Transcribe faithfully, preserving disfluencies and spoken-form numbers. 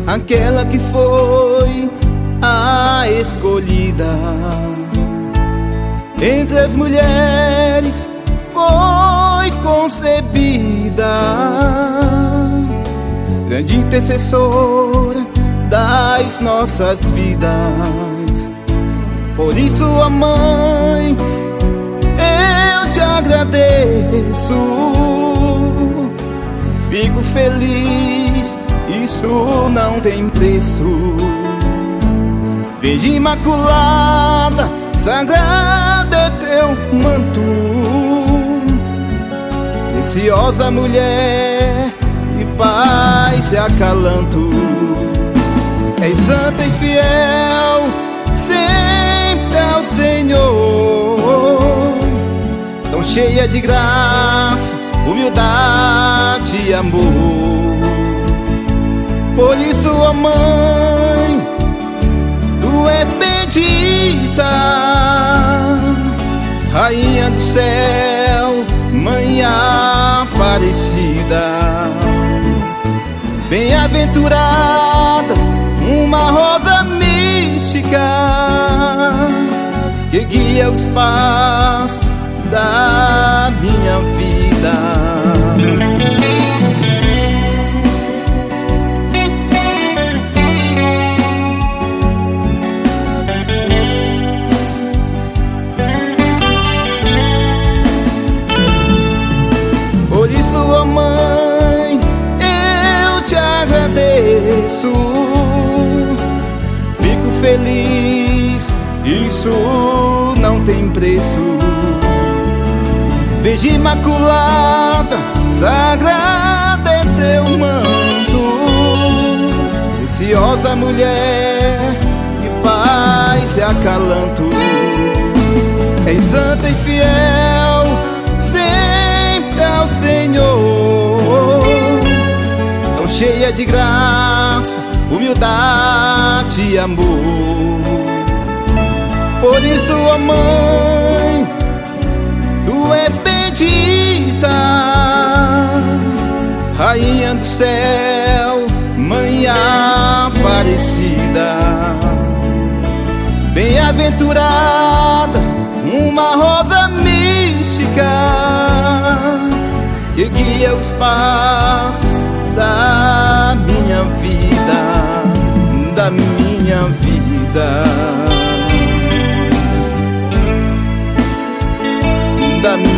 aquela que foi a escolhida. Entre as mulheres foi concebida, grande intercessora das nossas vidas. Por isso, ó Mãe, eu te agradeço. Fico feliz, isso não tem preço. Virgem Imaculada, sagrada é teu manto. Preciosa mulher e paz e acalanto. És santa e fiel sempre ao Senhor, tão cheia de graça, humildade e amor. Por isso, ó Mãe, tu és bendita, Rainha do céu, Mãe Aparecida. Bem-aventurada, uma rosa mística que guia os passos da minha vida. Por isso, ó Mãe, eu te agradeço. Fico feliz, isso não tem preço. Virgem Imaculada, sagrada é teu manto. Preciosa mulher de paz e acalanto. És santa e fiel sempre ao Senhor, tão cheia de graça, humildade e amor. Por isso, ó Mãe, tu és bendita, Rainha do céu, Mãe Aparecida. Bem-aventurada, uma rosa mística que guia os passos da minha vida, da minha vida, da minha